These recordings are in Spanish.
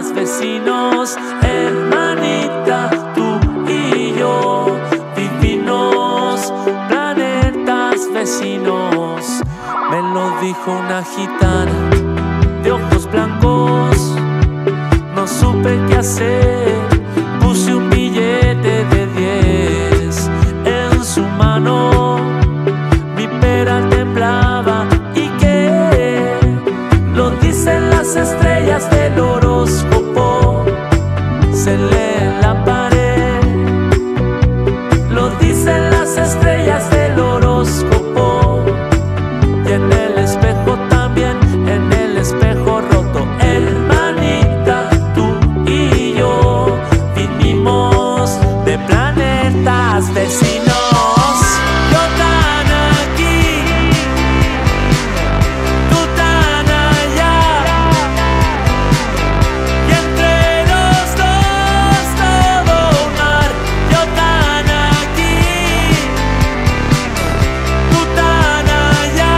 planetas vecinos, hermanita, tú y yo, divinos planetas vecinos. Me lo dijo una gitana de ojos blancos, no supe qué hacer, puse un billete de 10 en su mano, mi pera temblaba. ¿Y qué? Lo dicen las estrellas del horóscopo, se lee en la pared. Lo dicen las estrellas del horóscopo y en el espejo también, en el espejo roto. Hermanita, tú y yo vinimos de planetas vecinos. Yo tan aquí, tú tan allá, y entre los dos todo un mar. Yo tan aquí, tú tan allá,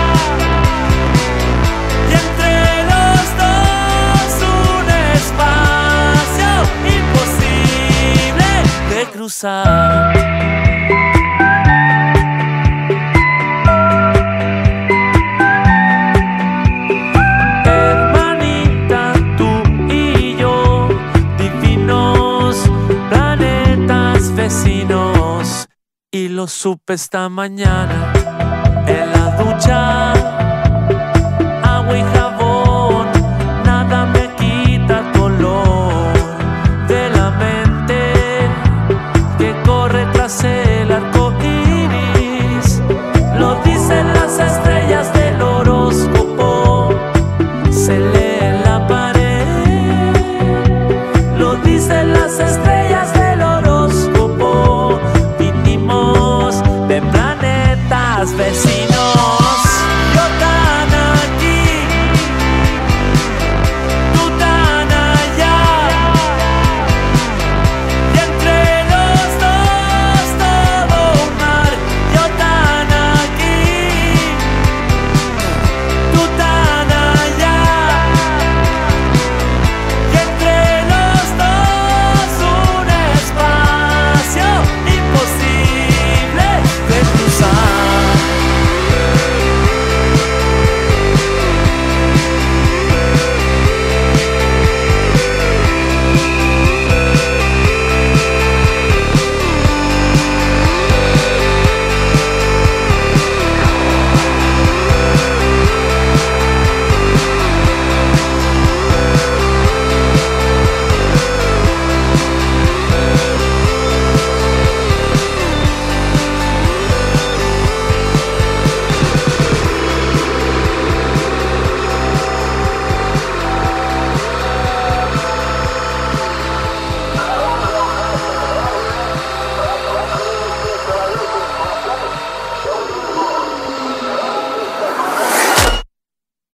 y entre los dos un espacio imposible de cruzar. Hermanita, tú y yo, divinos planetas vecinos. Y lo supe esta mañana en la ducha.